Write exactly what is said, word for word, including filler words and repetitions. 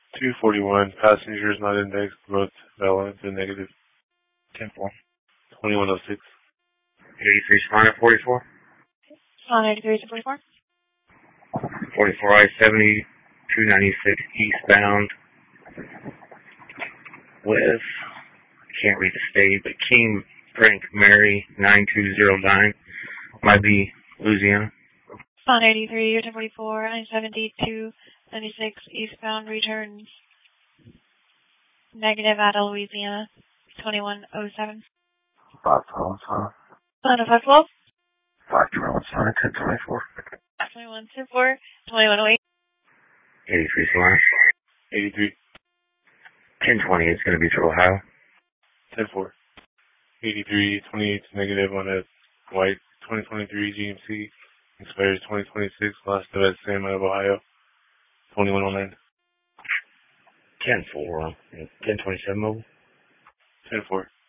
two forty-one, passengers not indexed, both valid and negative. ten four. twenty-one oh six. eighty-three Sonic forty-four. Sonic eighty-three to forty-four. forty-four I seventy, two ninety-six eastbound with, I can't read the state, but King Frank Mary nine two zero nine. Might be Louisiana. Sonic eighty-three to forty-four, I seventy-two ninety-six eastbound returns. Negative out of Louisiana. twenty-one oh seven. five twelve Sonic. Sonic five twelve. five twelve Sonic ten twenty-four. twenty-one ten four. twenty-one oh eight. eighty-three Sonic. eighty-three. ten twenty is going to be to Ohio. ten four. eighty-three twenty-eight negative on a white twenty twenty-three G M C. Expires twenty twenty-six. Last of that same out of Ohio. twenty-one oh nine. ten four. ten twenty-seven mobile. ten four.